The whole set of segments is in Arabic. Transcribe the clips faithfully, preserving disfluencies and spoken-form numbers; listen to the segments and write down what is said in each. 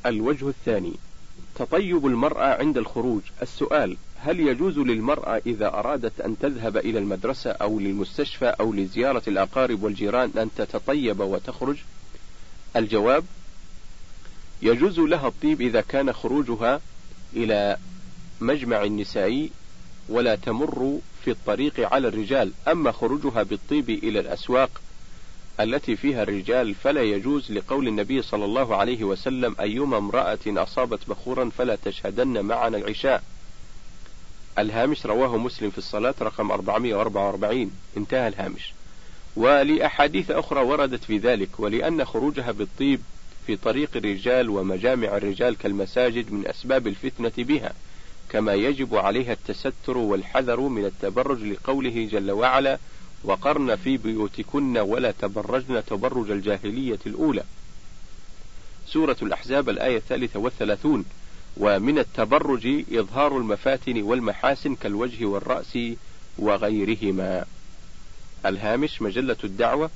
الوجه الثاني: تطيب المرأة عند الخروج. السؤال: هل يجوز للمرأة إذا أرادت أن تذهب إلى المدرسة أو للمستشفى أو لزيارة الأقارب والجيران أن تتطيب وتخرج؟ الجواب: يجوز لها الطيب إذا كان خروجها إلى مجمع نسائي ولا تمر في الطريق على الرجال. أما خروجها بالطيب إلى الأسواق التي فيها الرجال فلا يجوز، لقول النبي صلى الله عليه وسلم: أيما امرأة أصابت بخورا فلا تشهدن معنا العشاء. الهامش: رواه مسلم في الصلاة رقم أربعمائة وأربعة وأربعين. انتهى الهامش. ولأحاديث أخرى وردت في ذلك، ولأن خروجها بالطيب في طريق الرجال ومجامع الرجال كالمساجد من أسباب الفتنة بها، كما يجب عليها التستر والحذر من التبرج، لقوله جل وعلا: وقرن في بيوتكن ولا تبرجن تبرج الجاهلية الأولى. سورة الأحزاب الآية الثالثة والثلاثون. ومن التبرج إظهار المفاتن والمحاسن كالوجه والرأس وغيرهما. الهامش: مجلة الدعوة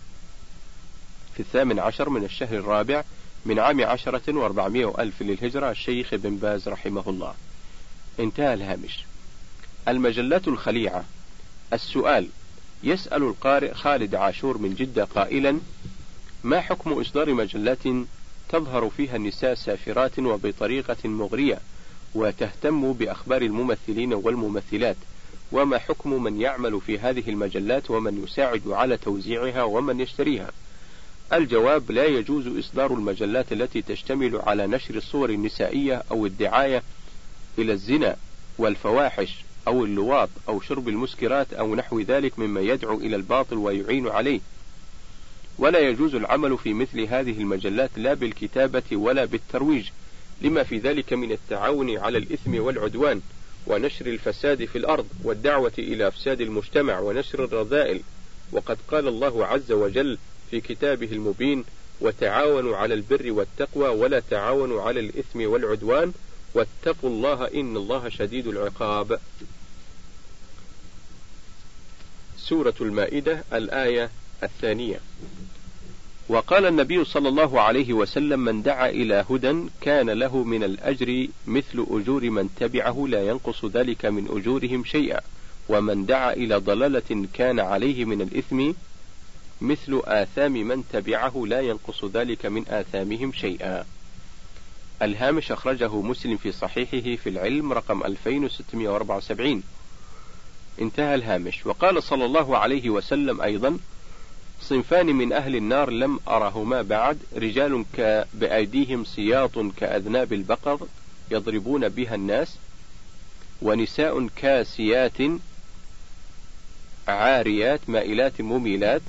في الثامن عشر من الشهر الرابع من عام عشرة وأربعمائة وألف للهجرة، الشيخ بن باز رحمه الله. انتهى الهامش. المجلات الخليعة. السؤال: يسأل القارئ خالد عاشور من جدة قائلا: ما حكم إصدار مجلات تظهر فيها النساء سافرات وبطريقة مغرية وتهتم بأخبار الممثلين والممثلات؟ وما حكم من يعمل في هذه المجلات ومن يساعد على توزيعها ومن يشتريها؟ الجواب: لا يجوز إصدار المجلات التي تشتمل على نشر الصور النسائية أو الدعاية إلى الزنا والفواحش أو اللواط أو شرب المسكرات أو نحو ذلك مما يدعو إلى الباطل ويعين عليه. ولا يجوز العمل في مثل هذه المجلات لا بالكتابة ولا بالترويج، لما في ذلك من التعاون على الإثم والعدوان ونشر الفساد في الأرض والدعوة إلى أفساد المجتمع ونشر الرذائل. وقد قال الله عز وجل في كتابه المبين: وتعاونوا على البر والتقوى ولا تعاونوا على الإثم والعدوان واتقوا الله إن الله شديد العقاب. سورة المائدة الآية الثانية. وقال النبي صلى الله عليه وسلم: من دعا إلى هدى كان له من الأجر مثل أجور من تبعه لا ينقص ذلك من أجورهم شيئا، ومن دعا إلى ضلالة كان عليه من الإثم مثل آثام من تبعه لا ينقص ذلك من آثامهم شيئا. الهامش: أخرجه مسلم في صحيحه في العلم رقم ألفين وستمائة وأربعة وسبعين. انتهى الهامش. وقال صلى الله عليه وسلم أيضا: صنفان من أهل النار لم أرهما بعد: رجال بأيديهم سياط كأذناب البقر يضربون بها الناس، ونساء كاسيات عاريات مائلات مميلات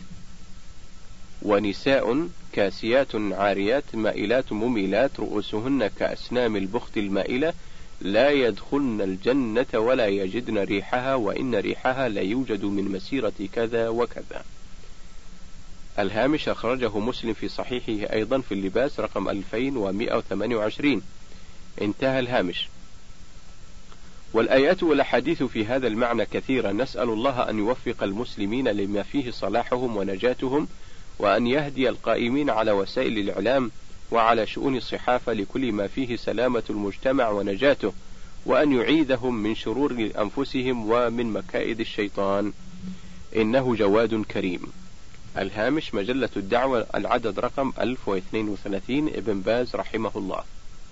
ونساء كاسيات عاريات مائلات مميلات رؤوسهن كأسنام البخت المائلة لا يدخلن الجنة ولا يجدن ريحها وإن ريحها لا يوجد من مسيرة كذا وكذا. الهامش: أخرجه مسلم في صحيحه أيضا في اللباس رقم ألفين ومائة وثمانية وعشرين. انتهى الهامش. والآيات والأحاديث في هذا المعنى كثيرة، نسأل الله أن يوفق المسلمين لما فيه صلاحهم ونجاتهم، وأن يهدي القائمين على وسائل الإعلام وعلى شؤون الصحافة لكل ما فيه سلامة المجتمع ونجاته، وأن يعيذهم من شرور أنفسهم ومن مكائد الشيطان، إنه جواد كريم. الهامش: مجلة الدعوة العدد رقم ألف واثنين وثلاثين، ابن باز رحمه الله.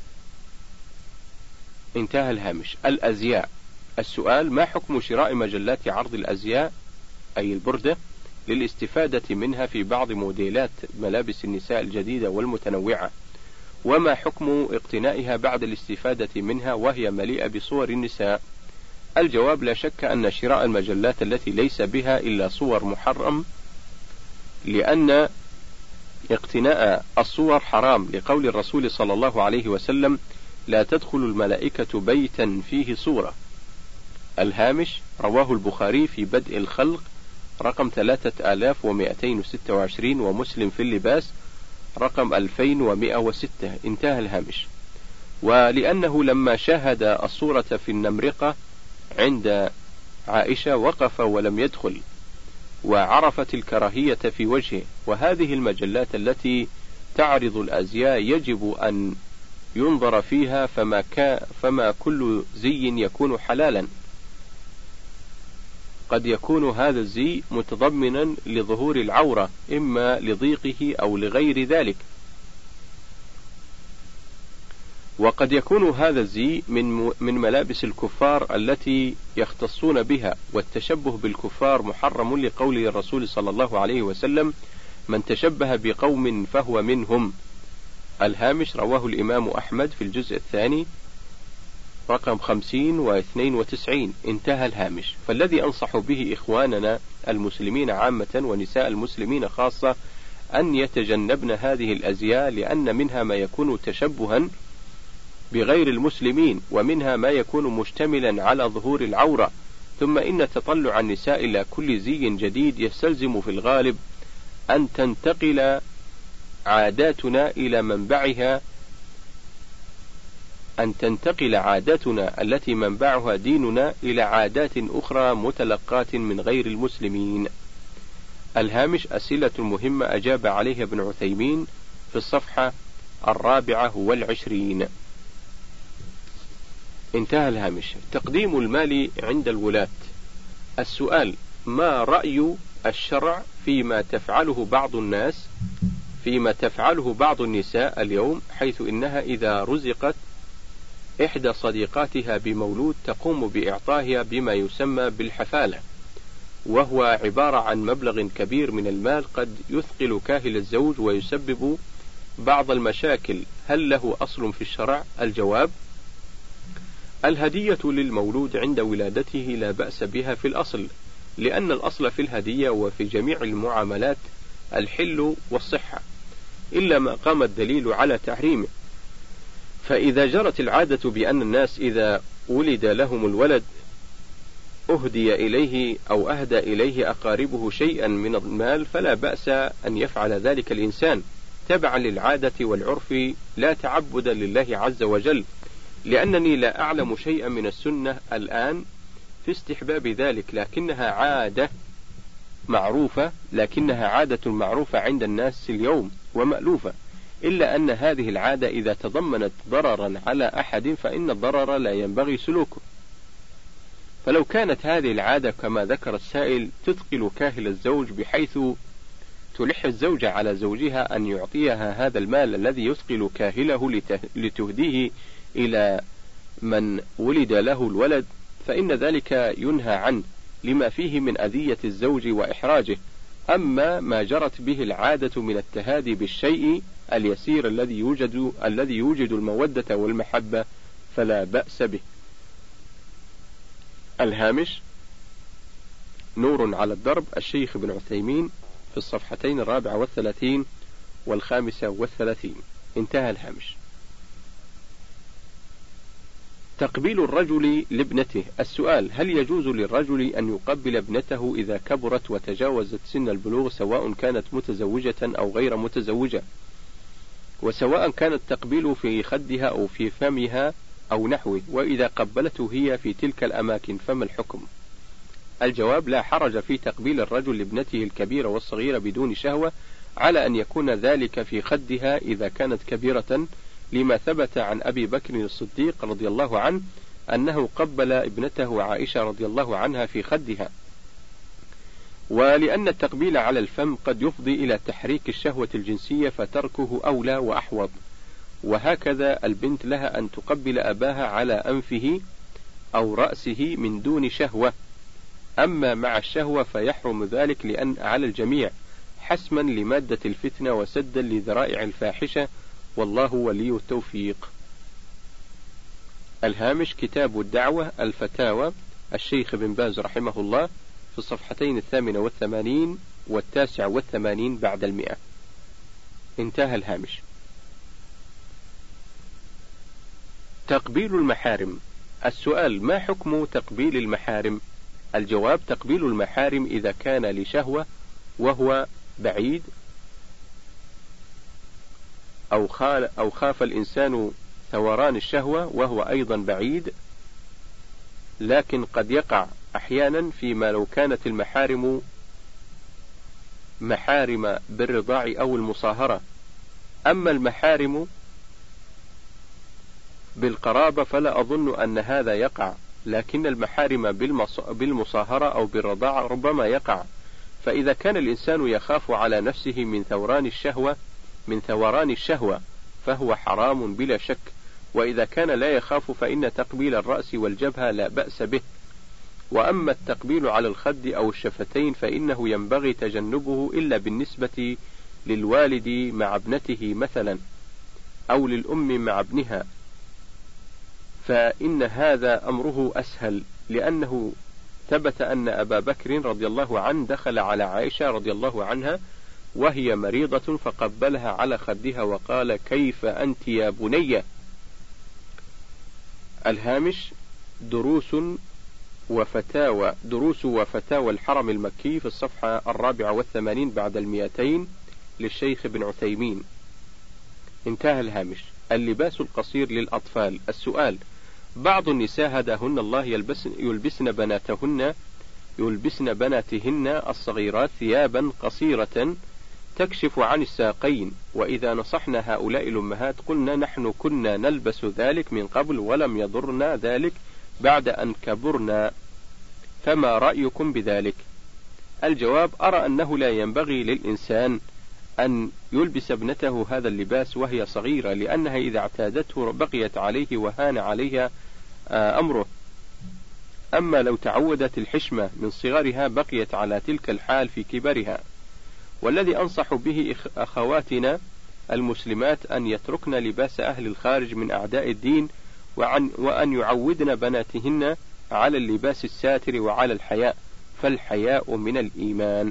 انتهى الهامش. الأزياء. السؤال: ما حكم شراء مجلات عرض الأزياء أي البردة للاستفادة منها في بعض موديلات ملابس النساء الجديدة والمتنوعة؟ وما حكم اقتنائها بعد الاستفادة منها وهي مليئة بصور النساء؟ الجواب: لا شك أن شراء المجلات التي ليس بها إلا صور محرم، لأن اقتناء الصور حرام، لقول الرسول صلى الله عليه وسلم: لا تدخل الملائكة بيتا فيه صورة. الهامش: رواه البخاري في بدء الخلق رقم ثلاثة آلاف ومائتين وستة وعشرين، ومسلم في اللباس رقم ألفين ومائة وستة. انتهى الهامش. ولأنه لما شاهد الصورة في النمرقة عند عائشة وقف ولم يدخل، وعرفت الكراهية في وجهه. وهذه المجلات التي تعرض الأزياء يجب أن ينظر فيها فما, كا فما كل زي يكون حلالا، قد يكون هذا الزي متضمنا لظهور العورة إما لضيقه أو لغير ذلك، وقد يكون هذا الزي من من ملابس الكفار التي يختصون بها، والتشبه بالكفار محرم لقول الرسول صلى الله عليه وسلم: من تشبه بقوم فهو منهم. الهامش رواه الإمام أحمد في الجزء الثاني رقم خمسين واثنين وتسعين. انتهى الهامش. فالذي أنصح به إخواننا المسلمين عامة ونساء المسلمين خاصة أن يتجنبن هذه الأزياء، لأن منها ما يكون تشبها بغير المسلمين، ومنها ما يكون مشتملا على ظهور العورة. ثم إن تطلع النساء إلى كل زي جديد يستلزم في الغالب أن تنتقل عاداتنا إلى منبعها أن تنتقل عاداتنا التي منبعها ديننا إلى عادات أخرى متلقاة من غير المسلمين. الهامش أسئلة مهمة أجاب عليها ابن عثيمين في الصفحة الرابعة والعشرين. انتهى الهامش. تقديم المال عند الولاة. السؤال: ما رأي الشرع فيما تفعله بعض الناس فيما تفعله بعض النساء اليوم، حيث إنها إذا رزقت إحدى صديقاتها بمولود تقوم بإعطائها بما يسمى بالحفالة، وهو عبارة عن مبلغ كبير من المال قد يثقل كاهل الزوج ويسبب بعض المشاكل. هل له أصل في الشرع؟ الجواب: الهدية للمولود عند ولادته لا بأس بها في الأصل، لأن الأصل في الهدية وفي جميع المعاملات الحل والصحة، إلا ما قام الدليل على تحريمه. فإذا جرت العادة بأن الناس إذا ولد لهم الولد أهدي إليه أو أهدى إليه أقاربه شيئا من المال، فلا بأس أن يفعل ذلك الإنسان تبعا للعادة والعرف، لا تعبدا لله عز وجل، لأنني لا أعلم شيئا من السنة الآن في استحباب ذلك، لكنها عادة معروفة لكنها عادة معروفة عند الناس اليوم ومألوفة، إلا أن هذه العادة إذا تضمنت ضررا على أحد فإن الضرر لا ينبغي سلوكه. فلو كانت هذه العادة كما ذكر السائل تثقل كاهل الزوج بحيث تلح الزوجة على زوجها أن يعطيها هذا المال الذي يثقل كاهله لتهديه إلى من ولد له الولد، فإن ذلك ينهى عنه لما فيه من أذية الزوج وإحراجه. أما ما جرت به العادة من التهادي بالشيء اليسير الذي يوجد الذي يوجد المودة والمحبة فلا بأس به. الهامش نور على الدرب، الشيخ ابن عثيمين في الصفحتين الرابعة والثلاثين والخامسة والثلاثين. انتهى الهامش. تقبيل الرجل لابنته. السؤال: هل يجوز للرجل أن يقبل ابنته إذا كبرت وتجاوزت سن البلوغ، سواء كانت متزوجة أو غير متزوجة، وسواء كان التقبيل في خدها أو في فمها أو نحوه، وإذا قبلته هي في تلك الأماكن فما الحكم؟ الجواب: لا حرج في تقبيل الرجل لابنته الكبيرة والصغيرة بدون شهوة، على أن يكون ذلك في خدها إذا كانت كبيرة، لما ثبت عن أبي بكر الصديق رضي الله عنه أنه قبل ابنته عائشة رضي الله عنها في خدها، ولأن التقبيل على الفم قد يفضي إلى تحريك الشهوة الجنسية فتركه أولى وأحوط. وهكذا البنت لها أن تقبل أباها على أنفه أو رأسه من دون شهوة، أما مع الشهوة فيحرم ذلك لأن على الجميع، حسما لمادة الفتنة وسدا لذرائع الفاحشة، والله ولي التوفيق. الهامش كتاب الدعوة الفتاوى، الشيخ بن باز رحمه الله في الصفحتين الثامنة والثمانين والتاسع والثمانين بعد المئة. انتهى الهامش. تقبيل المحارم. السؤال: ما حكم تقبيل المحارم؟ الجواب: تقبيل المحارم إذا كان لشهوة وهو بعيد، أو, خال أو خاف الإنسان ثوران الشهوة وهو أيضا بعيد، لكن قد يقع أحيانا فيما لو كانت المحارم محارم بالرضاع أو المصاهرة. أما المحارم بالقرابة فلا أظن أن هذا يقع، لكن المحارم بالمصاهرة أو بالرضاعة ربما يقع. فإذا كان الإنسان يخاف على نفسه من ثوران الشهوة من ثوران الشهوة فهو حرام بلا شك. وإذا كان لا يخاف فإن تقبيل الرأس والجبهة لا بأس به. وأما التقبيل على الخد أو الشفتين فإنه ينبغي تجنبه إلا بالنسبة للوالد مع ابنته مثلا، أو للأم مع ابنها، فإن هذا أمره أسهل، لأنه ثبت أن أبا بكر رضي الله عنه دخل على عائشة رضي الله عنها وهي مريضة فقبلها على خدها وقال: كيف أنت يا بنية؟ الهامش: دروس وفتاوى دروس وفتاوى الحرم المكي في الصفحة الرابعة والثمانين بعد المئتين للشيخ ابن عثيمين. انتهى الهامش. اللباس القصير للأطفال. السؤال: بعض النساء هداهن الله يلبسن, يلبسن بناتهن يلبسن بناتهن الصغيرات ثيابا قصيرة تكشف عن الساقين، وإذا نصحنا هؤلاء الأمهات قلنا: نحن كنا نلبس ذلك من قبل ولم يضرنا ذلك بعد أن كبرنا، فما رأيكم بذلك؟ الجواب: أرى أنه لا ينبغي للإنسان أن يلبس ابنته هذا اللباس وهي صغيرة، لأنها إذا اعتادته بقيت عليه وهان عليها أمره. أما لو تعودت الحشمة من صغرها بقيت على تلك الحال في كبرها. والذي أنصح به أخواتنا المسلمات أن يتركن لباس أهل الخارج من أعداء الدين، وعن وأن يعودن بناتهن على اللباس الساتر وعلى الحياء، فالحياء من الإيمان.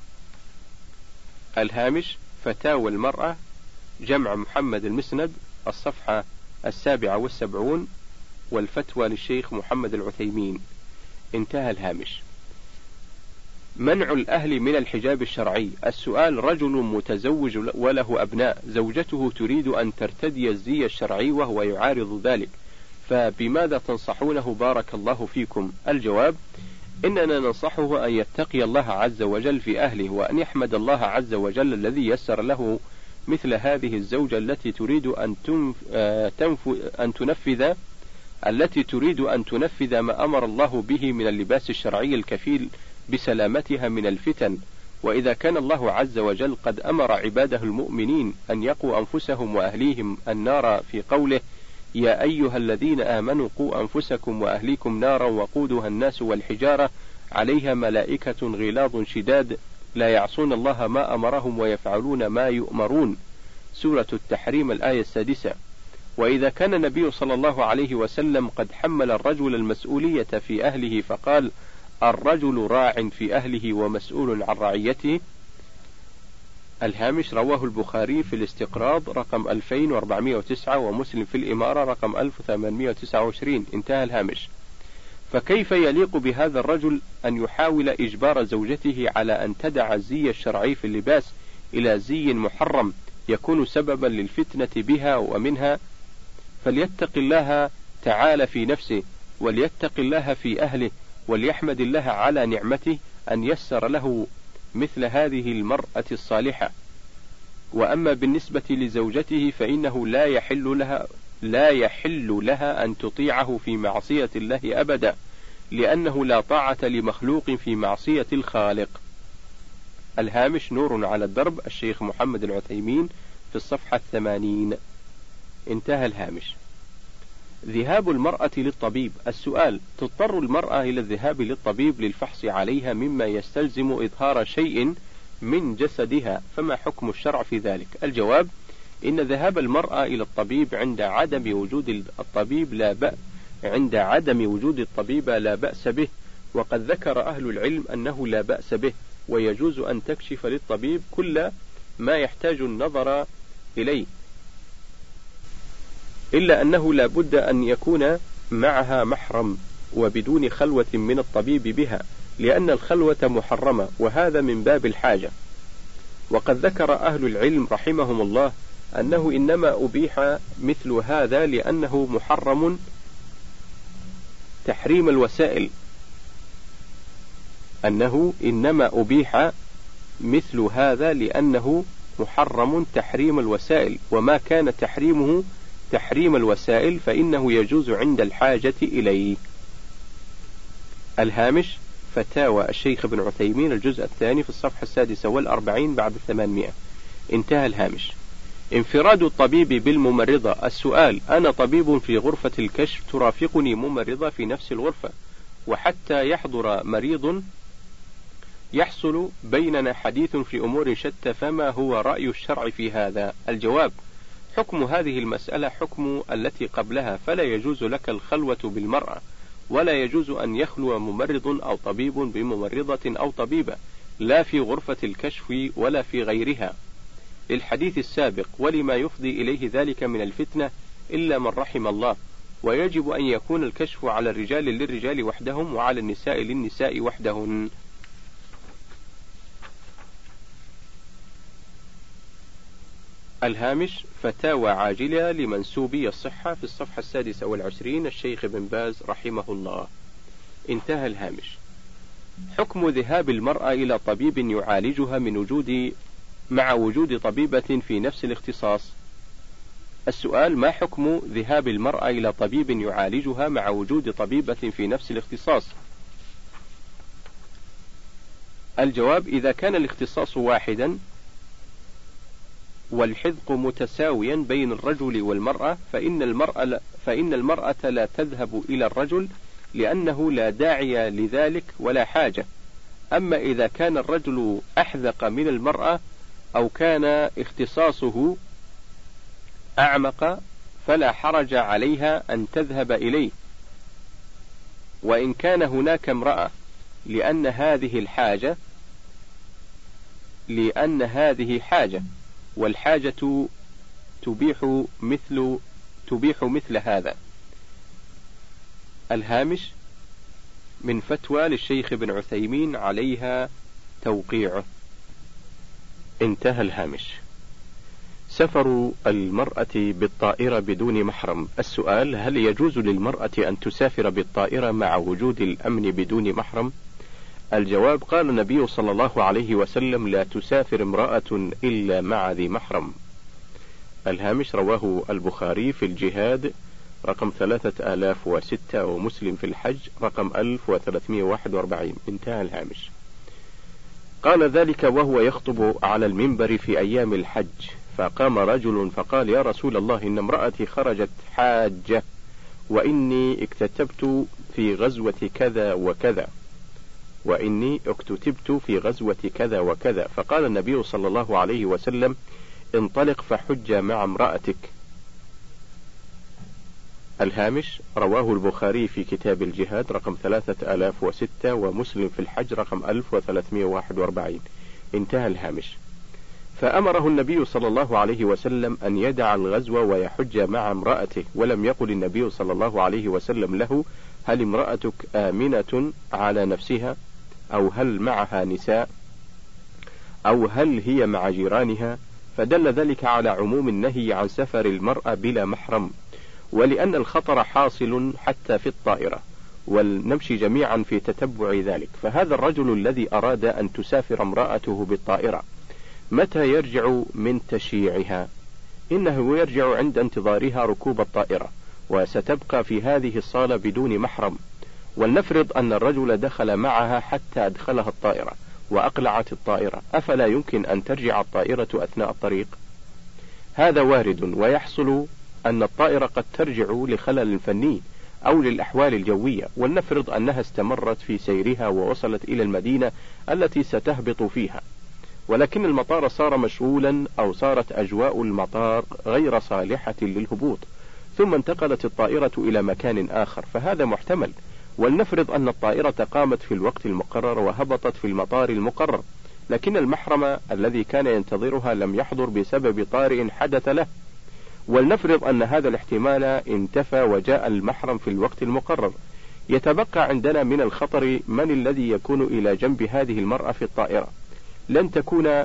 الهامش: فتاوى المرأة، جمع محمد المسند، الصفحة السابعة والسبعون، والفتوى للشيخ محمد العثيمين. انتهى الهامش. منع الأهل من الحجاب الشرعي. السؤال: رجل متزوج وله أبناء، زوجته تريد أن ترتدي الزي الشرعي وهو يعارض ذلك، فبماذا تنصحونه بارك الله فيكم؟ الجواب: إننا ننصحه أن يتقي الله عز وجل في أهله، وأن يحمد الله عز وجل الذي يسر له مثل هذه الزوجة التي تريد أن تنف... أن تنفذ التي تريد أن تنفذ ما أمر الله به من اللباس الشرعي الكفيل بسلامتها من الفتن. وإذا كان الله عز وجل قد أمر عباده المؤمنين أن يقوا أنفسهم وأهليهم النار في قوله: يا أيها الذين آمنوا قوا أنفسكم وأهليكم نارا وقودها الناس والحجارة عليها ملائكة غلاظ شداد لا يعصون الله ما أمرهم ويفعلون ما يؤمرون، سورة التحريم الآية السادسة. وإذا كان النبي صلى الله عليه وسلم قد حمل الرجل المسؤولية في أهله فقال: الرجل راع في أهله ومسؤول عن رعيته. الهامش: رواه البخاري في الاستقراض رقم ألفين وأربعمائة وتسعة، ومسلم في الإمارة رقم ألف وثمانمائة وتسعة وعشرين. انتهى الهامش. فكيف يليق بهذا الرجل أن يحاول إجبار زوجته على أن تدع الزي الشرعي في اللباس إلى زي محرم يكون سببا للفتنة بها ومنها؟ فليتق الله تعالى في نفسه، وليتق الله في أهله، وليحمد الله على نعمته أن يسر له مثل هذه المرأة الصالحة. وأما بالنسبة لزوجته فإنه لا يحل لها لا يحل لها أن تطيعه في معصية الله أبدا، لأنه لا طاعة لمخلوق في معصية الخالق. الهامش: نور على الدرب، الشيخ محمد العثيمين، في الصفحة الثمانين. انتهى الهامش. ذهاب المرأة للطبيب. السؤال: تضطر المرأة إلى الذهاب للطبيب للفحص عليها مما يستلزم إظهار شيء من جسدها، فما حكم الشرع في ذلك؟ الجواب: إن ذهاب المرأة إلى الطبيب عند عدم وجود الطبيب لا بأس عند عدم وجود الطبيب لا بأس به، وقد ذكر أهل العلم أنه لا بأس به، ويجوز أن تكشف للطبيب كل ما يحتاج النظر إليه، إلا أنه لا بد أن يكون معها محرم وبدون خلوة من الطبيب بها، لأن الخلوة محرمة، وهذا من باب الحاجة. وقد ذكر أهل العلم رحمهم الله أنه إنما أبيح مثل هذا لأنه محرم تحريم الوسائل أنه إنما أبيح مثل هذا لأنه محرم تحريم الوسائل، وما كان تحريمه تحريم الوسائل فإنه يجوز عند الحاجة إليه. الهامش فتاوى الشيخ ابن عثيمين الجزء الثاني في الصفحة السادسة والأربعين بعد الثمانمائة. انتهى الهامش. انفراد الطبيب بالممرضة. السؤال: أنا طبيب في غرفة الكشف، ترافقني ممرضة في نفس الغرفة، وحتى يحضر مريض يحصل بيننا حديث في أمور شتى، فما هو رأي الشرع في هذا؟ الجواب: حكم هذه المسألة حكم التي قبلها، فلا يجوز لك الخلوة بالمرأة، ولا يجوز أن يخلو ممرض أو طبيب بممرضة أو طبيبة، لا في غرفة الكشف ولا في غيرها، للحديث السابق، ولما يفضي إليه ذلك من الفتنة إلا من رحم الله. ويجب أن يكون الكشف على الرجال للرجال وحدهم، وعلى النساء للنساء وحدهن. الهامش فتاوى عاجلة لمنسوبي الصحة في الصفحة السادسة والعشرين، الشيخ بن باز رحمه الله. انتهى الهامش. حكم ذهاب المرأة إلى طبيب يعالجها من وجود مع وجود طبيبة في نفس الاختصاص. السؤال: ما حكم ذهاب المرأة إلى طبيب يعالجها مع وجود طبيبة في نفس الاختصاص؟ الجواب: إذا كان الاختصاص واحدا والحذق متساويا بين الرجل والمرأة فإن المرأة, فإن المرأة لا تذهب إلى الرجل لأنه لا داعي لذلك ولا حاجة. أما إذا كان الرجل أحذق من المرأة أو كان اختصاصه أعمق فلا حرج عليها أن تذهب إليه، وإن كان هناك امرأة، لأن هذه الحاجة لأن هذه حاجة والحاجة تبيح مثل تبيح مثل هذا. الهامش من فتوى للشيخ ابن عثيمين عليها توقيعه. انتهى الهامش. سفر المرأة بالطائرة بدون محرم. السؤال: هل يجوز للمرأة أن تسافر بالطائرة مع وجود الأمن بدون محرم؟ الجواب: قال النبي صلى الله عليه وسلم: لا تسافر امرأة إلا مع ذي محرم. الهامش رواه البخاري في الجهاد رقم ثلاثة آلاف وستة، ومسلم في الحج رقم ألف وثلاثمائة وواحد وأربعين. انتهى الهامش. قال ذلك وهو يخطب على المنبر في أيام الحج، فقام رجل فقال: يا رسول الله، إن امرأتي خرجت حاجة، وإني اكتتبت في غزوة كذا وكذا وإني اكتتبت في غزوة كذا وكذا. فقال النبي صلى الله عليه وسلم: انطلق فحج مع امرأتك. الهامش رواه البخاري في كتاب الجهاد رقم ثلاثة آلاف وستة، ومسلم في الحج رقم ألف وثلاثمائة وواحد وأربعين. انتهى الهامش. فأمره النبي صلى الله عليه وسلم أن يدع الغزو ويحج مع امرأته، ولم يقل النبي صلى الله عليه وسلم له: هل امرأتك آمنة على نفسها، أو هل معها نساء، أو هل هي مع جيرانها؟ فدل ذلك على عموم النهي عن سفر المرأة بلا محرم، ولأن الخطر حاصل حتى في الطائرة، ولنمشي جميعا في تتبع ذلك. فهذا الرجل الذي أراد أن تسافر امرأته بالطائرة متى يرجع من تشييعها؟ إنه يرجع عند انتظارها ركوب الطائرة، وستبقى في هذه الصالة بدون محرم. ولنفرض أن الرجل دخل معها حتى أدخلها الطائرة وأقلعت الطائرة، أفلا يمكن أن ترجع الطائرة أثناء الطريق؟ هذا وارد، ويحصل أن الطائرة قد ترجع لخلل فني أو للأحوال الجوية. ولنفرض أنها استمرت في سيرها ووصلت إلى المدينة التي ستهبط فيها، ولكن المطار صار مشغولا أو صارت أجواء المطار غير صالحة للهبوط، ثم انتقلت الطائرة إلى مكان آخر، فهذا محتمل. ولنفرض أن الطائرة قامت في الوقت المقرر وهبطت في المطار المقرر، لكن المحرم الذي كان ينتظرها لم يحضر بسبب طارئ حدث له. ولنفرض أن هذا الاحتمال انتفى وجاء المحرم في الوقت المقرر. يتبقى عندنا من الخطر من الذي يكون إلى جنب هذه المرأة في الطائرة. لن تكون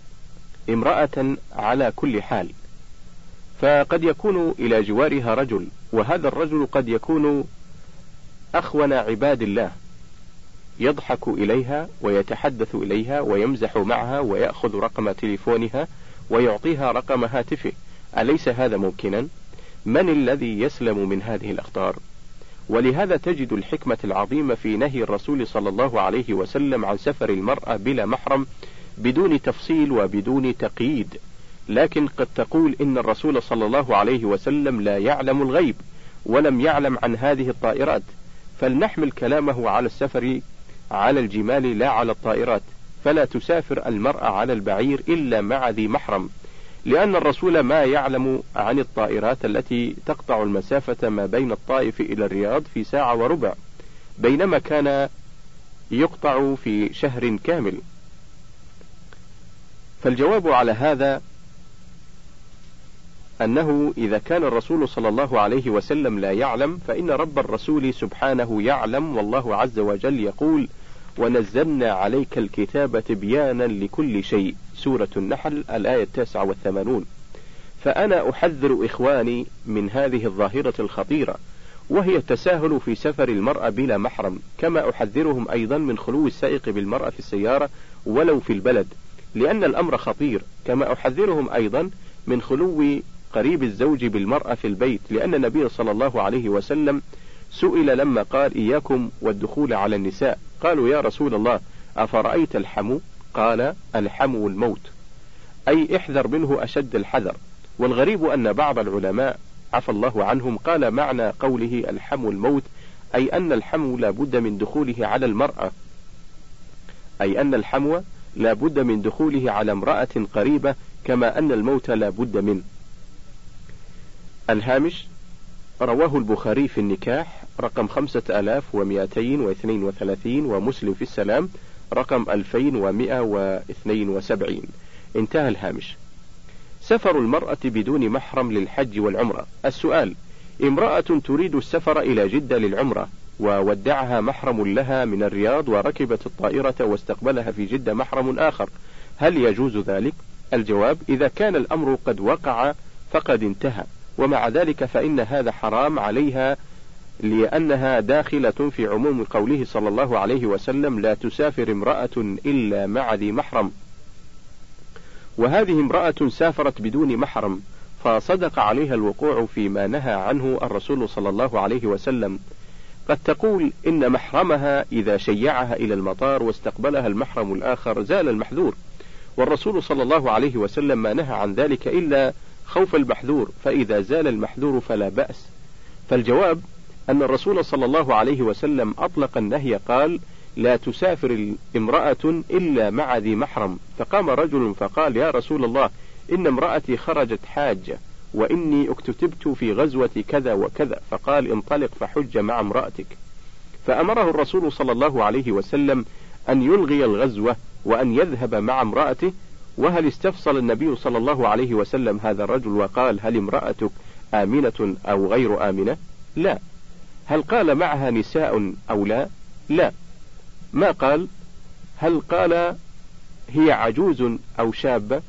امرأة على كل حال، فقد يكون إلى جوارها رجل، وهذا الرجل قد يكون أخون عباد الله، يضحك إليها ويتحدث إليها ويمزح معها ويأخذ رقم تليفونها ويعطيها رقم هاتفه. أليس هذا ممكنا؟ من الذي يسلم من هذه الأخطار؟ ولهذا تجد الحكمة العظيمة في نهي الرسول صلى الله عليه وسلم عن سفر المرأة بلا محرم بدون تفصيل وبدون تقييد. لكن قد تقول إن الرسول صلى الله عليه وسلم لا يعلم الغيب ولم يعلم عن هذه الطائرات، فلنحمل كلامه على السفر على الجمال لا على الطائرات، فلا تسافر المرأة على البعير إلا مع ذي محرم، لأن الرسول ما يعلم عن الطائرات التي تقطع المسافة ما بين الطائف إلى الرياض في ساعة وربع، بينما كان يقطع في شهر كامل. فالجواب على هذا أنه إذا كان الرسول صلى الله عليه وسلم لا يعلم، فإن رب الرسول سبحانه يعلم، والله عز وجل يقول: ونزلنا عليك الكتاب تبيانا لكل شيء، سورة النحل الآية التاسعة والثمانون. فأنا أحذر إخواني من هذه الظاهرة الخطيرة، وهي التساهل في سفر المرأة بلا محرم، كما أحذرهم أيضا من خلو السائق بالمرأة في السيارة ولو في البلد، لأن الأمر خطير، كما أحذرهم أيضا من خلو قريب الزوج بالمرأة في البيت، لأن النبي صلى الله عليه وسلم سئل لما قال: إياكم والدخول على النساء، قالوا: يا رسول الله أفرأيت الحمو؟ قال: الحمو الموت، أي احذر منه أشد الحذر. والغريب أن بعض العلماء عفى الله عنهم قال معنى قوله الحمو الموت أي أن الحمو لا بد من دخوله على المرأة، أي أن الحمو لا بد من دخوله على امرأة قريبة، كما أن الموت لا بد منه. الهامش: رواه البخاري في النكاح رقم خمسة آلاف ومئتين واثنين وثلاثين، ومسلم في السلام رقم ألفين ومئة واثنين وسبعين. انتهى الهامش. سفر المرأة بدون محرم للحج والعمرة. السؤال: امرأة تريد السفر إلى جدة للعمرة، وودعها محرم لها من الرياض، وركبت الطائرة واستقبلها في جدة محرم آخر، هل يجوز ذلك؟ الجواب: إذا كان الأمر قد وقع فقد انتهى، ومع ذلك فإن هذا حرام عليها، لأنها داخلة في عموم قوله صلى الله عليه وسلم: لا تسافر امرأة إلا مع ذي محرم. وهذه امرأة سافرت بدون محرم، فصدق عليها الوقوع فيما نهى عنه الرسول صلى الله عليه وسلم. قد تقول إن محرمها إذا شيعها إلى المطار واستقبلها المحرم الآخر زال المحذور، والرسول صلى الله عليه وسلم ما نهى عن ذلك إلا خوف المحذور، فإذا زال المحذور فلا بأس. فالجواب أن الرسول صلى الله عليه وسلم أطلق النهي، قال: لا تسافر امرأة إلا مع ذي محرم. فقام رجل فقال: يا رسول الله، إن امرأتي خرجت حاجة، وإني اكتتبت في غزوة كذا وكذا. فقال: انطلق فحج مع امرأتك. فأمره الرسول صلى الله عليه وسلم أن يلغي الغزوة وأن يذهب مع امرأته. وهل استفصل النبي صلى الله عليه وسلم هذا الرجل وقال: هل امرأتك آمنة أو غير آمنة؟ لا. هل قال معها نساء أو لا؟ لا. ما قال. هل قال هي عجوز أو شابة؟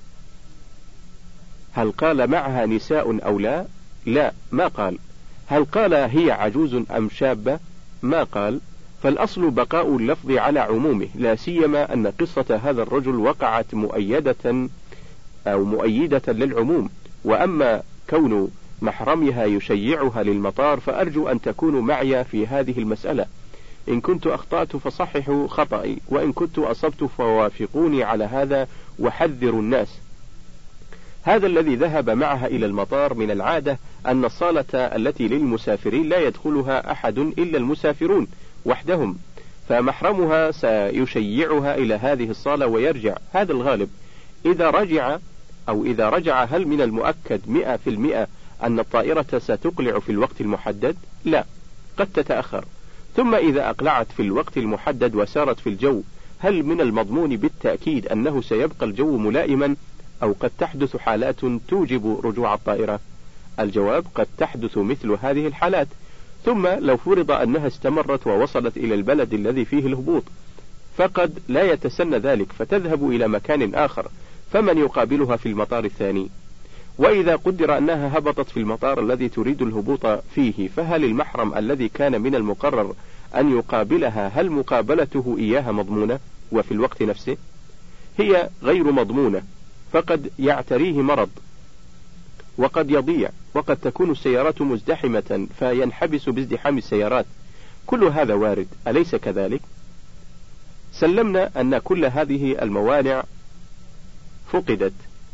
هل قال معها نساء أو لا؟ لا، ما قال. هل قال هي عجوز أم شابة؟ ما قال. فالأصل بقاء اللفظ على عمومه، لا سيما أن قصة هذا الرجل وقعت مؤيدة أو مؤيدة للعموم. وأما كون محرمها يشيعها للمطار فأرجو أن تكونوا معي في هذه المسألة، إن كنت أخطأت فصححوا خطأي، وإن كنت أصبت فوافقوني على هذا وحذروا الناس. هذا الذي ذهب معها إلى المطار من العادة أن الصالة التي للمسافرين لا يدخلها أحد إلا المسافرون وحدهم، فمحرمها سيشيعها إلى هذه الصالة ويرجع، هذا الغالب. إذا رجع أو إذا رجع هل من المؤكد مئة في المئة أن الطائرة ستقلع في الوقت المحدد؟ لا، قد تتأخر. ثم إذا أقلعت في الوقت المحدد وسارت في الجو، هل من المضمون بالتأكيد أنه سيبقى الجو ملائما، أو قد تحدث حالات توجب رجوع الطائرة؟ الجواب: قد تحدث مثل هذه الحالات. ثم لو فرض أنها استمرت ووصلت إلى البلد الذي فيه الهبوط، فقد لا يتسنى ذلك فتذهب إلى مكان آخر، فمن يقابلها في المطار الثاني؟ وإذا قدر أنها هبطت في المطار الذي تريد الهبوط فيه، فهل المحرم الذي كان من المقرر أن يقابلها هل مقابلته إياها مضمونة؟ وفي الوقت نفسه هي غير مضمونة، فقد يعتريه مرض وقد يضيع، وقد تكون السيارات مزدحمة فينحبس بازدحام السيارات. كل هذا وارد، أليس كذلك؟ سلمنا أن كل هذه الموانع فقدت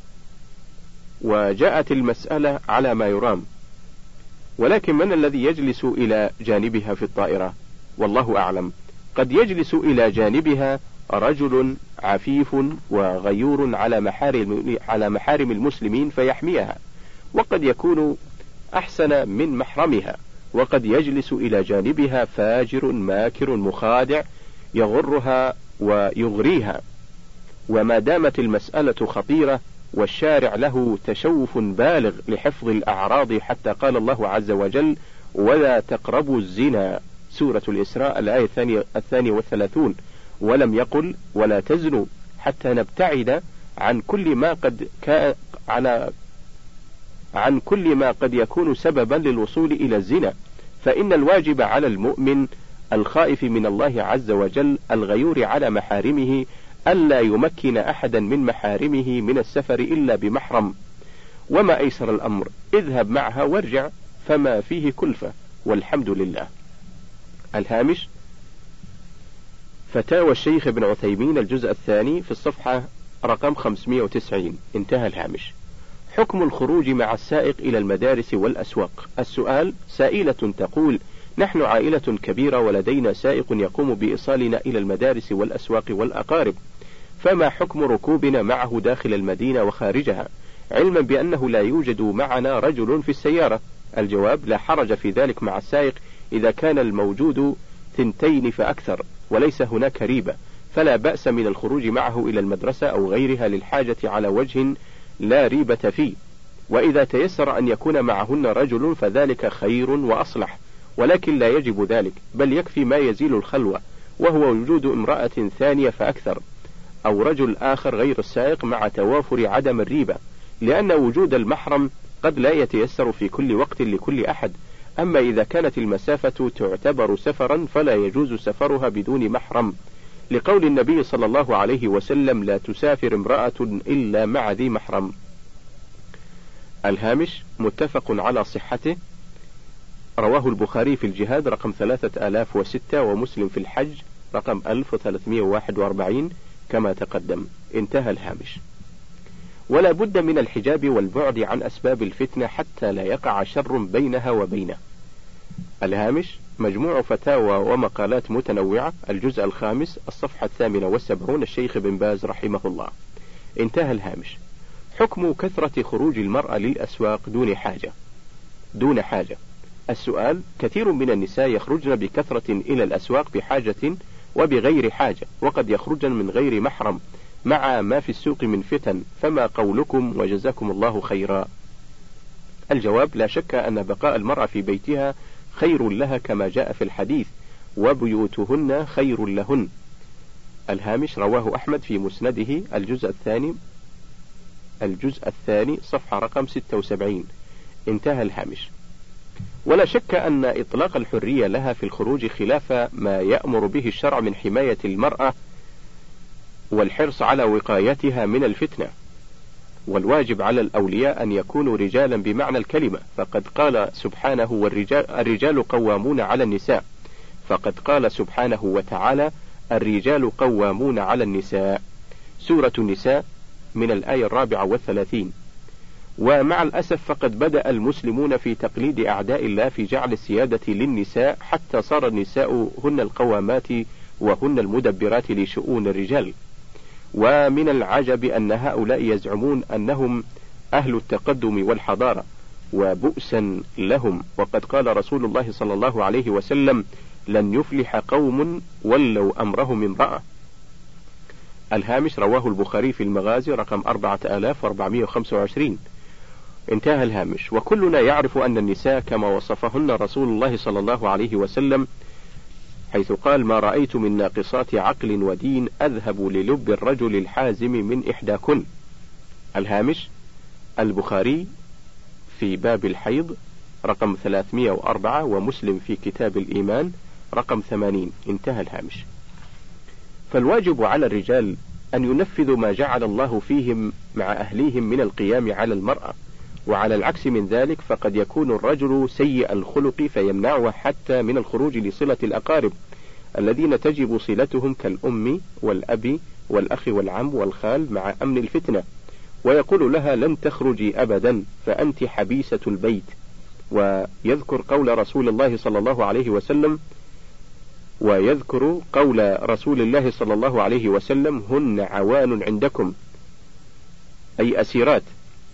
وجاءت المسألة على ما يرام، ولكن من الذي يجلس إلى جانبها في الطائرة؟ والله أعلم. قد يجلس إلى جانبها رجل عفيف وغيور على محارم, على محارم المسلمين فيحميها، وقد يكون أحسن من محرمها، وقد يجلس إلى جانبها فاجر ماكر مخادع يغرها ويغريها. وما دامت المسألة خطيرة والشارع له تشوف بالغ لحفظ الأعراض، حتى قال الله عز وجل: ولا تقربوا الزنا، سورة الإسراء الآية الثانية, الثانية والثلاثون، ولم يقل ولا تزنوا، حتى نبتعد عن كل ما قد كان على عن كل ما قد يكون سببا للوصول إلى الزنا. فإن الواجب على المؤمن الخائف من الله عز وجل الغيور على محارمه ألا يمكن أحدا من محارمه من السفر إلا بمحرم. وما أيسر الأمر، اذهب معها وارجع، فما فيه كلفة، والحمد لله. الهامش: فتاوى الشيخ ابن عثيمين الجزء الثاني في الصفحة رقم خمسمائة وتسعين. انتهى الهامش. حكم الخروج مع السائق إلى المدارس والأسواق. السؤال: سائلة تقول: نحن عائلة كبيرة ولدينا سائق يقوم بإيصالنا إلى المدارس والأسواق والأقارب، فما حكم ركوبنا معه داخل المدينة وخارجها، علما بأنه لا يوجد معنا رجل في السيارة؟ الجواب: لا حرج في ذلك مع السائق إذا كان الموجود ثنتين فأكثر وليس هناك ريبة، فلا بأس من الخروج معه إلى المدرسة أو غيرها للحاجة على وجه لا ريبة فيه. وإذا تيسر أن يكون معهن رجل فذلك خير وأصلح، ولكن لا يجب ذلك، بل يكفي ما يزيل الخلوة، وهو وجود امرأة ثانية فأكثر أو رجل آخر غير السائق مع توافر عدم الريبة، لأن وجود المحرم قد لا يتيسر في كل وقت لكل أحد. أما إذا كانت المسافة تعتبر سفرا فلا يجوز سفرها بدون محرم، لقول النبي صلى الله عليه وسلم: لا تسافر امرأة إلا مع ذي محرم. الهامش: متفق على صحته، رواه البخاري في الجهاد رقم ثلاثة آلاف وستة، ومسلم في الحج رقم ألف وثلاثمائة وواحد وأربعين كما تقدم. انتهى الهامش. ولا بد من الحجاب والبعد عن أسباب الفتنة حتى لا يقع شر بينها وبينه. الهامش: مجموع فتاوى ومقالات متنوعة، الجزء الخامس، الصفحة الثامنة والسبعون، الشيخ بن باز رحمه الله. انتهى الهامش. حكم كثرة خروج المرأة للأسواق دون حاجة دون حاجة. السؤال: كثير من النساء يخرجن بكثرة إلى الأسواق بحاجة وبغير حاجة، وقد يخرجن من غير محرم مع ما في السوق من فتن، فما قولكم وجزاكم الله خيرا؟ الجواب: لا شك أن بقاء المرأة في بيتها خير لها كما جاء في الحديث: وبيوتهن خير لهن. الهامش: رواه أحمد في مسنده الجزء الثاني الجزء الثاني صفحة رقم ستة وسبعين. انتهى الهامش. ولا شك أن إطلاق الحرية لها في الخروج خلاف ما يأمر به الشرع من حماية المرأة والحرص على وقايتها من الفتنة، والواجب على الأولياء أن يكونوا رجالا بمعنى الكلمة، فقد قال سبحانه: والرجال الرجال قوامون على النساء، فقد قال سبحانه وتعالى: الرجال قوامون على النساء، سورة النساء من الآية الرابعة والثلاثين. ومع الأسف فقد بدأ المسلمون في تقليد أعداء الله في جعل السيادة للنساء، حتى صار النساء هن القوامات وهن المدبرات لشؤون الرجال. ومن العجب أن هؤلاء يزعمون أنهم أهل التقدم والحضارة، وبؤسا لهم، وقد قال رسول الله صلى الله عليه وسلم: لن يفلح قوم ولوا أمرهم امرأة. الهامش: رواه البخاري في المغازي رقم أربعة آلاف وأربعمائة وخمسة وعشرين. انتهى الهامش. وكلنا يعرف أن النساء كما وصفهن رسول الله صلى الله عليه وسلم، حيث قال: ما رأيت من ناقصات عقل ودين أذهب للب الرجل الحازم من إحداكن. الهامش: البخاري في باب الحيض رقم ثلاثمائة وأربعة، ومسلم في كتاب الإيمان رقم ثمانين. انتهى الهامش. فالواجب على الرجال أن ينفذوا ما جعل الله فيهم مع أهليهم من القيام على المرأة، وعلى العكس من ذلك فقد يكون الرجل سيء الخلق فيمنعه حتى من الخروج لصلة الأقارب الذين تجب صلتهم كالأم والأب والأخ والعم والخال مع أمن الفتنة، ويقول لها لن تخرجي أبدا فأنت حبيسة البيت. ويذكر قول رسول الله صلى الله عليه وسلم ويذكر قول رسول الله صلى الله عليه وسلم هن عوان عندكم، أي أسيرات.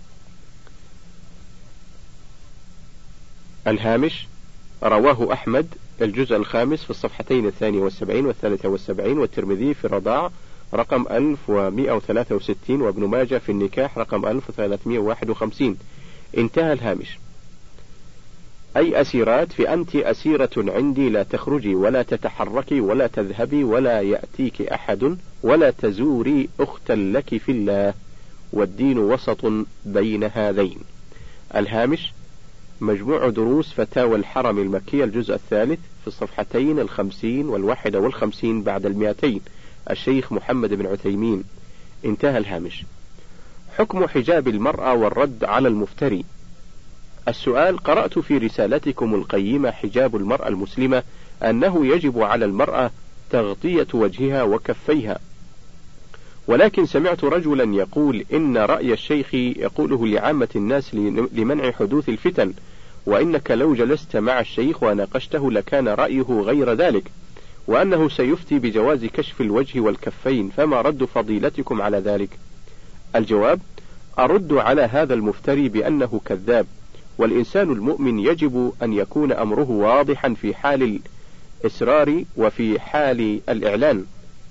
الهامش رواه أحمد الجزء الخامس في الصفحتين الثانية والسبعين والثالثة والسبعين، والترمذي في الرضاع رقم ألف ومئة وثلاثة وستين، وابن ماجه في النكاح رقم ألف وثلاثمئة وواحد وخمسين. انتهى الهامش. أي أسيرات، فأنت أسيرة عندي لا تخرجي ولا تتحركي ولا تذهبي ولا يأتيك أحد ولا تزوري أختا لك في الله، والدين وسط بين هذين. الهامش مجموع دروس فتاوى الحرم المكي الجزء الثالث في الصفحتين الخمسين والواحدة والخمسين بعد المئتين، الشيخ محمد بن عثيمين. انتهى الهامش. حكم حجاب المرأة والرد على المفتري. السؤال: قرأت في رسالتكم القيمة حجاب المرأة المسلمة أنه يجب على المرأة تغطية وجهها وكفيها، ولكن سمعت رجلا يقول إن رأي الشيخ يقوله لعامة الناس لمنع حدوث الفتن، وإنك لو جلست مع الشيخ وناقشته لكان رأيه غير ذلك، وأنه سيفتي بجواز كشف الوجه والكفين، فما رد فضيلتكم على ذلك؟ الجواب: أرد على هذا المفتري بأنه كذاب، والإنسان المؤمن يجب أن يكون أمره واضحا في حال الإسرار وفي حال الإعلان.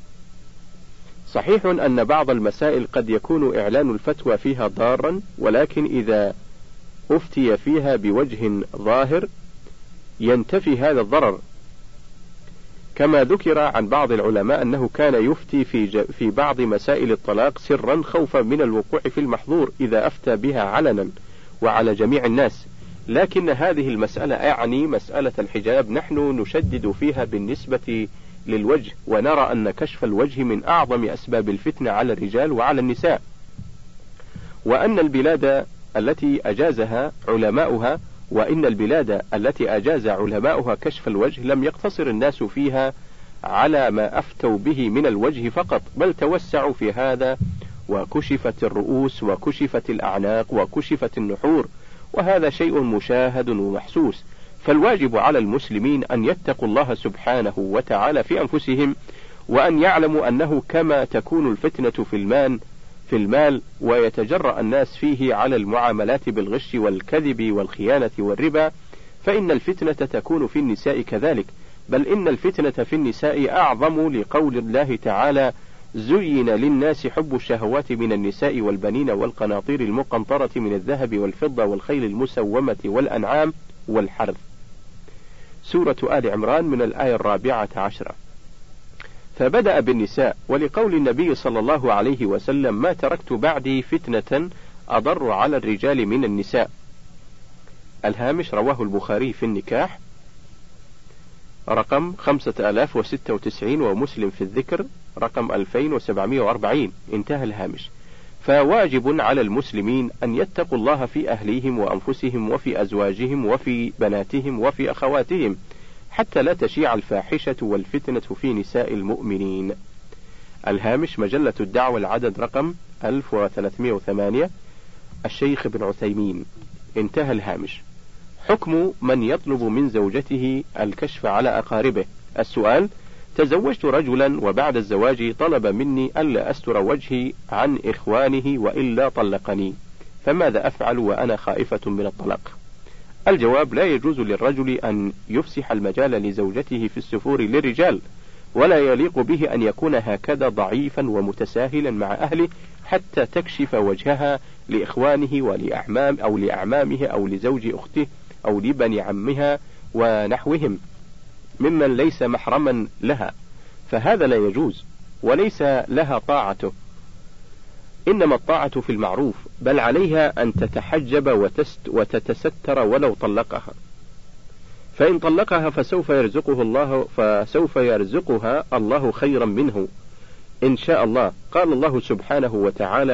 صحيح أن بعض المسائل قد يكون إعلان الفتوى فيها ضارا، ولكن إذا أفتي فيها بوجه ظاهر ينتفي هذا الضرر، كما ذكر عن بعض العلماء أنه كان يفتي في, في بعض مسائل الطلاق سرا خوفا من الوقوع في المحظور إذا أفتى بها علنا وعلى جميع الناس. لكن هذه المسألة أعني مسألة الحجاب نحن نشدد فيها بالنسبة للوجه، ونرى أن كشف الوجه من أعظم أسباب الفتنة على الرجال وعلى النساء، وأن البلاد التي أجازها علماؤها وإن البلاد التي أجاز علماؤها كشف الوجه لم يقتصر الناس فيها على ما أفتوا به من الوجه فقط، بل توسعوا في هذا وكشفت الرؤوس وكشفت الأعناق وكشفت النحور، وهذا شيء مشاهد ومحسوس. فالواجب على المسلمين أن يتقوا الله سبحانه وتعالى في أنفسهم، وأن يعلموا أنه كما تكون الفتنة في المال في المال ويتجرأ الناس فيه على المعاملات بالغش والكذب والخيانة والربا، فإن الفتنة تكون في النساء كذلك، بل إن الفتنة في النساء أعظم، لقول الله تعالى: زين للناس حب الشهوات من النساء والبنين والقناطير المقنطرة من الذهب والفضة والخيل المسومة والأنعام والحرث. سورة آل عمران من الآية الرابعة عشرة. فبدأ بالنساء، ولقول النبي صلى الله عليه وسلم: ما تركت بعدي فتنة أضر على الرجال من النساء. الهامش رواه البخاري في النكاح رقم خمسة آلاف وستة وتسعين، ومسلم في الذكر رقم ألفين وسبعمئة وأربعين. انتهى الهامش. فواجب على المسلمين أن يتقوا الله في أهليهم وأنفسهم وفي أزواجهم وفي بناتهم وفي أخواتهم، حتى لا تشيع الفاحشة والفتنة في نساء المؤمنين. الهامش مجلة الدعوة العدد رقم ألف وثلاثمئة وثمانية، الشيخ ابن عثيمين. انتهى الهامش. حكم من يطلب من زوجته الكشف على أقاربه. السؤال: تزوجت رجلا وبعد الزواج طلب مني ألا أستر وجهي عن إخوانه وإلا طلقني، فماذا أفعل وأنا خائفة من الطلاق؟ الجواب: لا يجوز للرجل أن يفسح المجال لزوجته في السفور للرجال، ولا يليق به أن يكون هكذا ضعيفا ومتساهلا مع أهله حتى تكشف وجهها لإخوانه ولأعمام أو لأعمامه أو لزوج أخته أو لبني عمها ونحوهم ممن ليس محرما لها، فهذا لا يجوز وليس لها طاعته، إنما الطاعة في المعروف، بل عليها أن تتحجب وتست وتتستر ولو طلقها، فإن طلقها فسوف يرزقه الله فسوف يرزقها الله خيرا منه إن شاء الله. قال الله سبحانه وتعالى: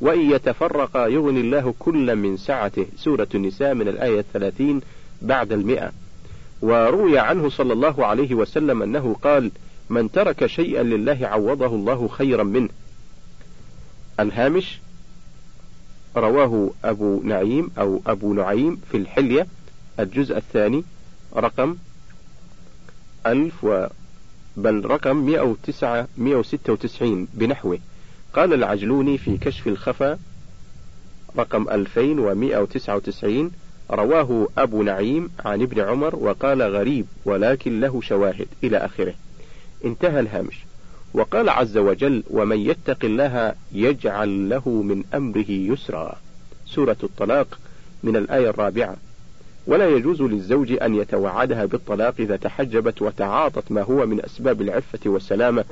وإن يتفرقا يغني الله كلا من سعته. سورة النساء من الآية الثلاثين بعد المئة. وروي عنه صلى الله عليه وسلم أنه قال: من ترك شيئا لله عوضه الله خيرا منه. الهامش: رواه أبو نعيم أو أبو نعيم في الحلية الجزء الثاني رقم ألف و بل رقم مئة وتسعة مئة وستة وتسعين بنحوه. قال العجلوني في كشف الخفا رقم ألفين ومئة وتسعة وتسعين: رواه أبو نعيم عن ابن عمر وقال غريب ولكن له شواهد، إلى آخره. انتهى الهامش. وقال عز وجل: ومن يتق الله يجعل له من أمره يسرا. سورة الطلاق من الآية الرابعة. ولا يجوز للزوج أن يتوعدها بالطلاق إذا تحجبت وتعاطت ما هو من أسباب العفة والسلامة،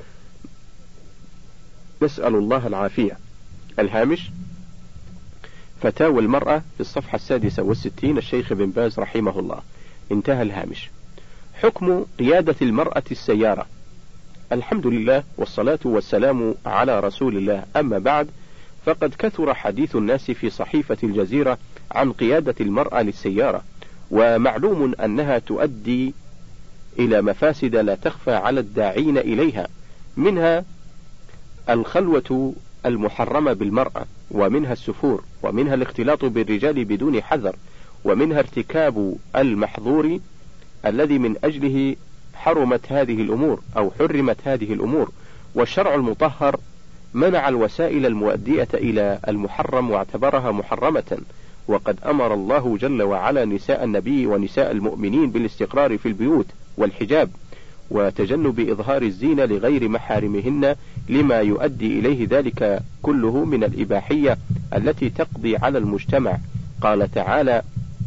نسأل الله العافية. الهامش: فتاوى المرأة في الصفحة السادسة والستين، الشيخ بن باز رحمه الله. انتهى الهامش. حكم قيادة المرأة السيارة. الحمد لله والصلاة والسلام على رسول الله، أما بعد، فقد كثر حديث الناس في صحيفة الجزيرة عن قيادة المرأة للسيارة، ومعلوم أنها تؤدي إلى مفاسد لا تخفى على الداعين إليها، منها الخلوة المحرمة بالمرأة، ومنها السفور، ومنها الاختلاط بالرجال بدون حذر، ومنها ارتكاب المحظور الذي من أجله حرمت هذه الأمور أو حرمت هذه الأمور. والشرع المطهر منع الوسائل المؤدية إلى المحرم واعتبرها محرمة، وقد أمر الله جل وعلا نساء النبي ونساء المؤمنين بالاستقرار في البيوت والحجاب وتجنب إظهار الزينة لغير محارمهن، لما يؤدي إليه ذلك كله من الإباحية التي تقضي على المجتمع. قال تعالى: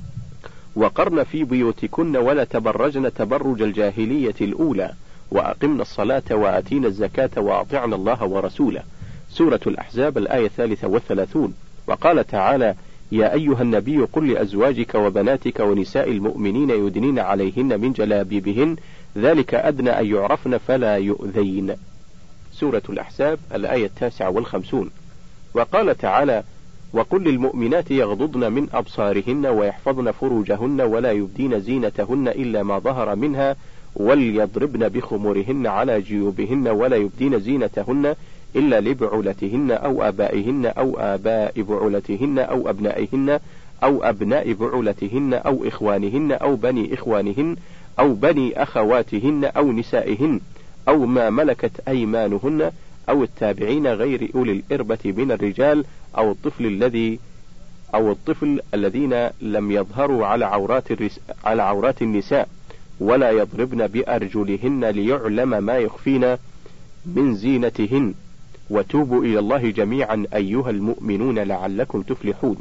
وقرن في بيوتكن ولا تبرجن تبرج الجاهلية الأولى وأقمنا الصلاة وآتينا الزكاة وأطعنا الله ورسوله. سورة الأحزاب الآية الثالثة والثلاثون. وقال تعالى: يا أيها النبي قل لأزواجك وبناتك ونساء المؤمنين يدنين عليهن من جلابيبهن ذلك أدنى أن يعرفن فلا يؤذين. سورة الأحزاب الآية التاسعة والخمسون. وقال تعالى: وقل للمؤمنات يغضضن من أبصارهن ويحفظن فروجهن ولا يبدين زينتهن إلا ما ظهر منها وليضربن بخمورهن على جيوبهن ولا يبدين زينتهن إلا لبعولتهن أو آبائهن أو آباء بعولتهن أو أبنائهن أو أبناء بعولتهن أو إخوانهن أو بني إخوانهن أو بني أخواتهن أو نسائهن أو ما ملكت أيمانهن أو التابعين غير أولي الإربة من الرجال أو الطفل الذي أو الطفل الذين لم يظهروا على عورات الرس... على عورات النساء ولا يضربن بأرجلهن ليعلم ما يخفين من زينتهن وتوبوا إلى الله جميعا أيها المؤمنون لعلكم تفلحون.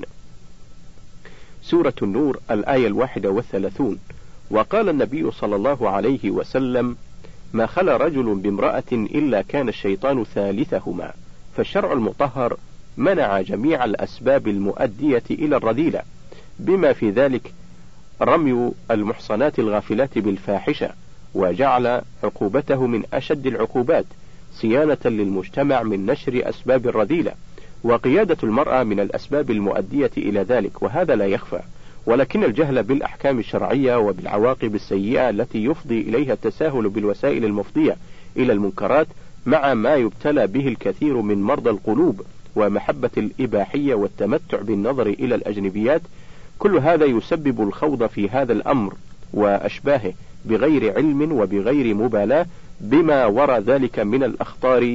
سورة النور الآية الواحدة والثلاثون. وقال النبي صلى الله عليه وسلم: ما خلا رجل بامرأة إلا كان الشيطان ثالثهما. فالشرع المطهر منع جميع الأسباب المؤدية إلى الرذيلة، بما في ذلك رمي المحصنات الغافلات بالفاحشة، وجعل عقوبته من أشد العقوبات صيانة للمجتمع من نشر أسباب الرذيلة. وقيادة المرأة من الأسباب المؤدية إلى ذلك، وهذا لا يخفى، ولكن الجهل بالأحكام الشرعية وبالعواقب السيئة التي يفضي إليها التساهل بالوسائل المفضية إلى المنكرات، مع ما يبتلى به الكثير من مرضى القلوب ومحبة الإباحية والتمتع بالنظر إلى الأجنبيات، كل هذا يسبب الخوض في هذا الأمر وأشباهه بغير علم وبغير مبالاة بما وراء ذلك من الأخطار.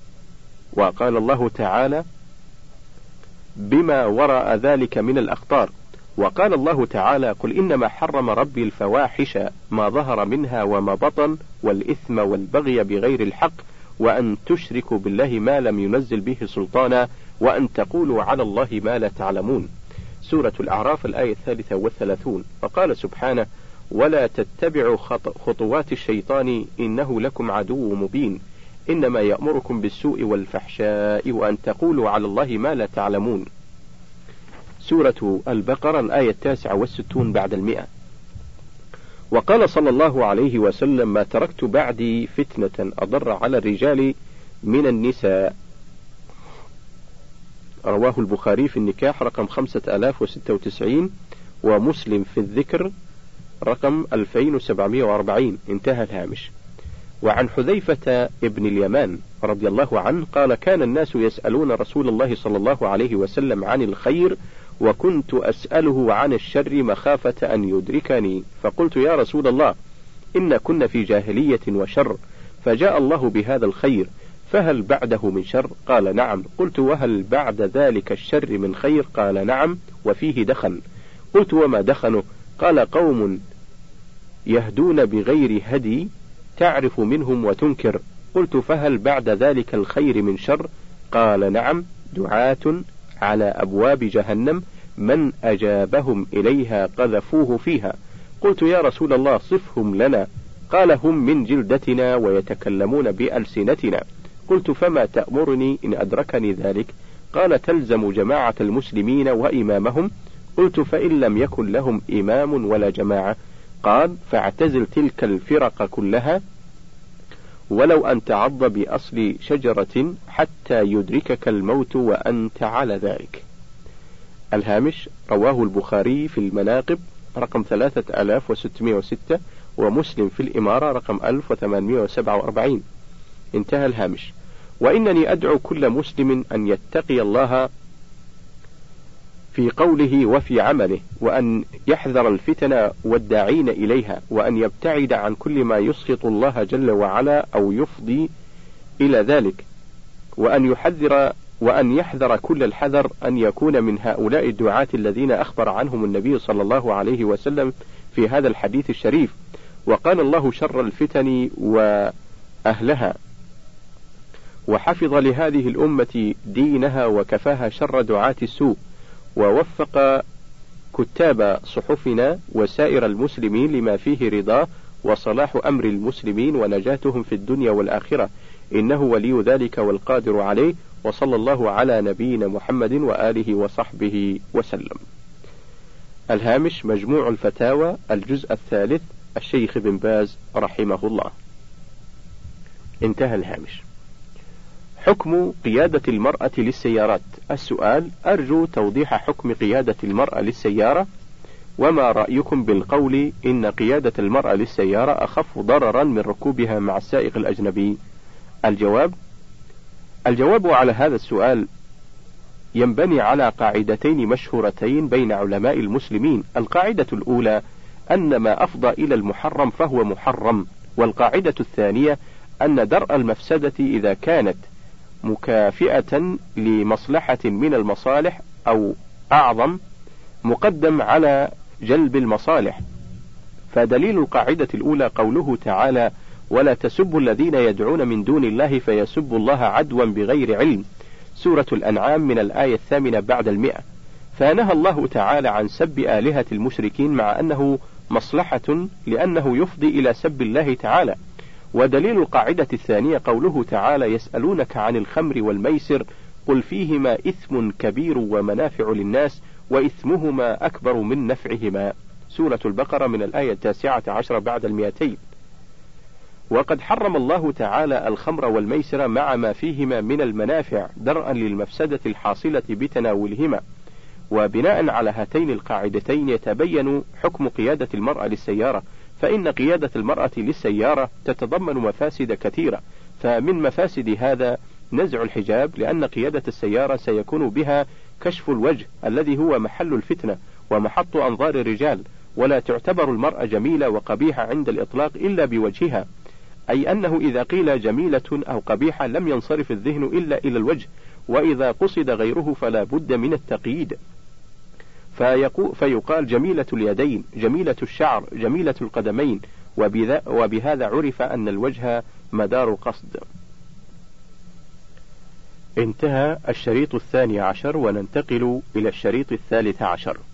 وقال الله تعالى: بما وراء ذلك من الأخطار. وقال الله تعالى: قل إنما حرم ربي الفواحش ما ظهر منها وما بطن والإثم والبغي بغير الحق وأن تشركوا بالله ما لم ينزل به سلطانا وأن تقولوا على الله ما لا تعلمون. سورة الأعراف الآية الثالثة والثلاثون. وقال سبحانه: ولا تتبعوا خطوات الشيطان إنه لكم عدو مبين إنما يأمركم بالسوء والفحشاء وأن تقولوا على الله ما لا تعلمون. سورة البقرة الآية التاسعة والستون بعد المئة. وقال صلى الله عليه وسلم: ما تركت بعدي فتنة أضر على الرجال من النساء. رواه البخاري في النكاح رقم خمسة آلاف وستة وتسعين، ومسلم في الذكر رقم ألفين وسبعمائة وأربعين. انتهى الهامش. وعن حذيفة ابن اليمان رضي الله عنه قال: كان الناس يسألون رسول الله صلى الله عليه وسلم عن الخير، وكنت أسأله عن الشر مخافة أن يدركني، فقلت: يا رسول الله، إن كنا في جاهلية وشر، فجاء الله بهذا الخير، فهل بعده من شر؟ قال: نعم. قلت: وهل بعد ذلك الشر من خير؟ قال: نعم، وفيه دخن. قلت: وما دخنه؟ قال: قوم يهدون بغير هدي تعرف منهم وتنكر. قلت: فهل بعد ذلك الخير من شر؟ قال: نعم، دعاة على أبواب جهنم من أجابهم إليها قذفوه فيها. قلت: يا رسول الله، صفهم لنا. قال: هم من جلدتنا ويتكلمون بألسنتنا. قلت: فما تأمرني إن أدركني ذلك؟ قال: تلزم جماعة المسلمين وإمامهم. قلت: فإن لم يكن لهم إمام ولا جماعة؟ قال: فاعتزل تلك الفرق كلها، ولو أن تعض بأصل شجرة حتى يدركك الموت وأنت على ذلك. الهامش: رواه البخاري في المناقب رقم ثلاثة آلاف وستمائة وستة، ومسلم في الإمارة رقم ألف وثمانمائة وسبعة وأربعين. انتهى الهامش. وإنني أدعو كل مسلم أن يتقي الله في قوله وفي عمله، وأن يحذر الفتن والداعين إليها، وأن يبتعد عن كل ما يسخط الله جل وعلا أو يفضي إلى ذلك، وأن يحذر وأن يحذر كل الحذر أن يكون من هؤلاء الدعاة الذين أخبر عنهم النبي صلى الله عليه وسلم في هذا الحديث الشريف، وقال الله: شر الفتن وأهلها، وحفظ لهذه الأمة دينها وكفاها شر دعاة السوء، ووفق كتاب صحفنا وسائر المسلمين لما فيه رضاه وصلاح أمر المسلمين ونجاتهم في الدنيا والآخرة، إنه ولي ذلك والقادر عليه، وصلى الله على نبينا محمد وآله وصحبه وسلم. الهامش: مجموع الفتاوى الجزء الثالث، الشيخ بن باز رحمه الله. انتهى الهامش. حكم قيادة المرأة للسيارات. السؤال: أرجو توضيح حكم قيادة المرأة للسيارة، وما رأيكم بالقول إن قيادة المرأة للسيارة أخف ضررا من ركوبها مع السائق الأجنبي؟ الجواب: الجواب على هذا السؤال ينبني على قاعدتين مشهورتين بين علماء المسلمين. القاعدة الأولى أن ما أفضى إلى المحرم فهو محرم، والقاعدة الثانية أن درء المفسدة إذا كانت مكافئة لمصلحة من المصالح أو أعظم مقدم على جلب المصالح. فدليل القاعدة الأولى قوله تعالى: ولا تسبوا الذين يدعون من دون الله فيسبوا الله عدوا بغير علم، سورة الأنعام من الآية الثامنة بعد المئة. فنهى الله تعالى عن سب آلهة المشركين مع أنه مصلحة لأنه يفضي إلى سب الله تعالى. ودليل القاعدة الثانية قوله تعالى: يسألونك عن الخمر والميسر قل فيهما إثم كبير ومنافع للناس وإثمهما أكبر من نفعهما، سورة البقرة من الآية التاسعة عشر بعد المئتين. وقد حرم الله تعالى الخمر والميسر مع ما فيهما من المنافع درءا للمفسدة الحاصلة بتناولهما. وبناء على هاتين القاعدتين يتبين حكم قيادة المرأة للسيارة، فإن قيادة المرأة للسيارة تتضمن مفاسد كثيرة، فمن مفاسد هذا نزع الحجاب، لأن قيادة السيارة سيكون بها كشف الوجه الذي هو محل الفتنة ومحط أنظار الرجال، ولا تعتبر المرأة جميلة وقبيحة عند الإطلاق إلا بوجهها، أي أنه إذا قيل جميلة أو قبيحة لم ينصرف الذهن إلا إلى الوجه، وإذا قصد غيره فلا بد من التقييد، فيقال جميلة اليدين، جميلة الشعر، جميلة القدمين، وبهذا عرف أن الوجه مدار القصد. انتهى الشريط الثاني عشر، وننتقل إلى الشريط الثالث عشر.